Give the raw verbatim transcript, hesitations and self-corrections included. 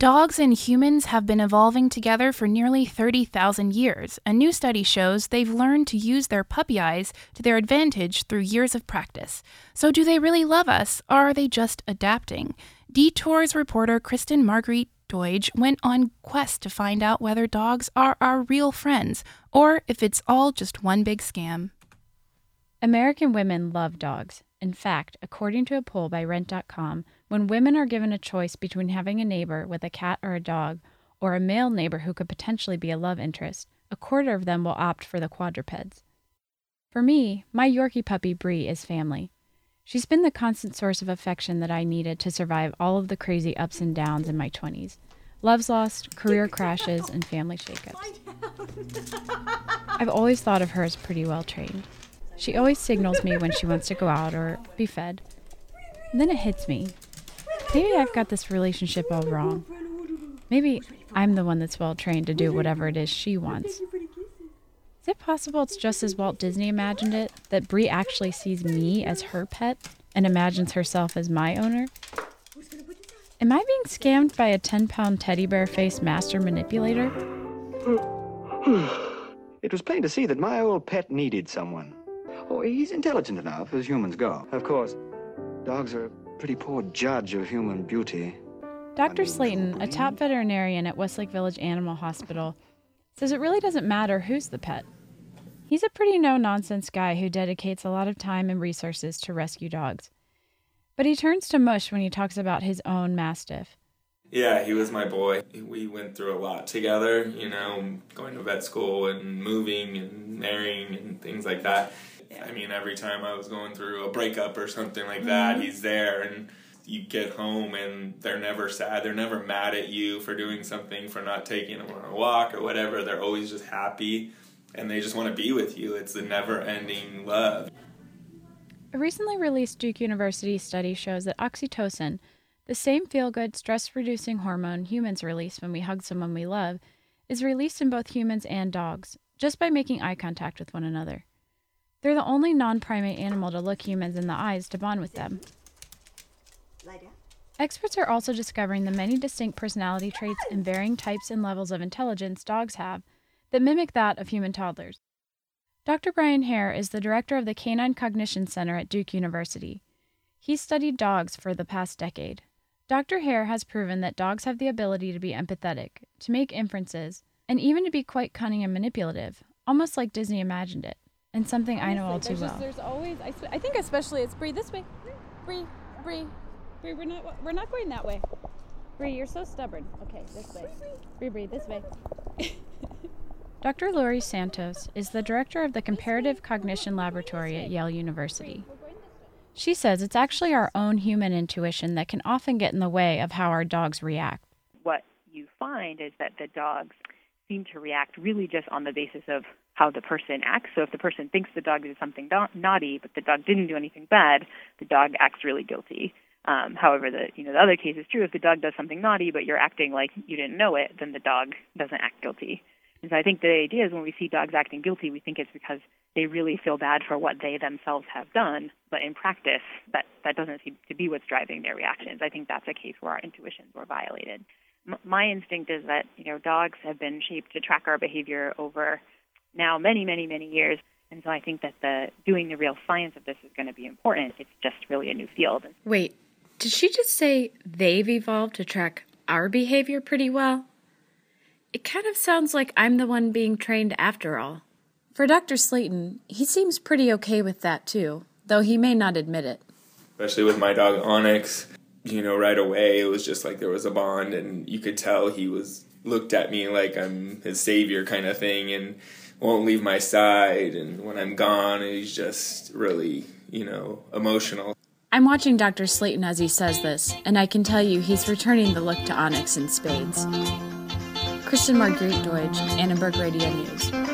Dogs and humans have been evolving together for nearly thirty thousand years. A new study shows they've learned to use their puppy eyes to their advantage through years of practice. So do they really love us, or are they just adapting? Detours reporter Kristen Marguerite Deutsch went on quest to find out whether dogs are our real friends, or if it's all just one big scam. American women love dogs. In fact, according to a poll by Rent dot com, when women are given a choice between having a neighbor with a cat or a dog, or a male neighbor who could potentially be a love interest, a quarter of them will opt for the quadrupeds. For me, my Yorkie puppy Bree is family. She's been the constant source of affection that I needed to survive all of the crazy ups and downs in my twenties. Loves lost, career crashes, and family shakeups. I've always thought of her as pretty well trained. She always signals me when she wants to go out or be fed. And then it hits me. Maybe I've got this relationship all wrong. Maybe I'm the one that's well trained to do whatever it is she wants. Is it possible it's just as Walt Disney imagined it, that Bree actually sees me as her pet and imagines herself as my owner? Am I being scammed by a ten-pound teddy bear-faced master manipulator? It was plain to see that my old pet needed someone. Oh, he's intelligent enough, as humans go. Of course, dogs are a pretty poor judge of human beauty. Doctor Slayton, a top veterinarian at Westlake Village Animal Hospital, says it really doesn't matter who's the pet. He's a pretty no-nonsense guy who dedicates a lot of time and resources to rescue dogs. But he turns to mush when he talks about his own Mastiff. Yeah, he was my boy. We went through a lot together, you know, going to vet school and moving and marrying and things like that. I mean, every time I was going through a breakup or something like that, mm-hmm. he's there, and you get home and they're never sad. They're never mad at you for doing something, for not taking them on a walk or whatever. They're always just happy, and they just want to be with you. It's the never-ending love. A recently released Duke University study shows that oxytocin, the same feel-good, stress-reducing hormone humans release when we hug someone we love, is released in both humans and dogs, just by making eye contact with one another. They're the only non-primate animal to look humans in the eyes to bond with them. Experts are also discovering the many distinct personality traits and varying types and levels of intelligence dogs have that mimic that of human toddlers. Doctor Brian Hare is the director of the Canine Cognition Center at Duke University. He's studied dogs for the past decade. Doctor Hare has proven that dogs have the ability to be empathetic, to make inferences, and even to be quite cunning and manipulative, almost like Disney imagined it. And something Honestly, I know all too well. Just, there's always, I, I think especially it's Bree, this way. Bree, Bree, Bree, we're not, we're not going that way. Bree, you're so stubborn. Okay, this way. Bree, Bree, this way. Doctor Lori Santos is the director of the Comparative Cognition Laboratory at Yale University. She says it's actually our own human intuition that can often get in the way of how our dogs react. What you find is that the dogs seem to react really just on the basis of how the person acts. So if the person thinks the dog did something da- naughty, but the dog didn't do anything bad, the dog acts really guilty. Um, however, the you know the other case is true. If the dog does something naughty, but you're acting like you didn't know it, then the dog doesn't act guilty. And so I think the idea is when we see dogs acting guilty, we think it's because they really feel bad for what they themselves have done. But in practice, that, that doesn't seem to be what's driving their reactions. I think that's a case where our intuitions were violated. M- my instinct is that you know dogs have been shaped to track our behavior over now many, many, many years. And so I think that the doing the real science of this is going to be important. It's just really a new field. Wait, did she just say they've evolved to track our behavior pretty well? It kind of sounds like I'm the one being trained after all. For Doctor Slayton, he seems pretty okay with that too, though he may not admit it. Especially with my dog Onyx, you know, right away it was just like there was a bond, and you could tell he was looked at me like I'm his savior kind of thing, and won't leave my side, and when I'm gone, he's just really, you know, emotional. I'm watching Doctor Slayton as he says this, and I can tell you he's returning the look to Onyx in spades. Kristen Marguerite Deutsch, Annenberg Radio News.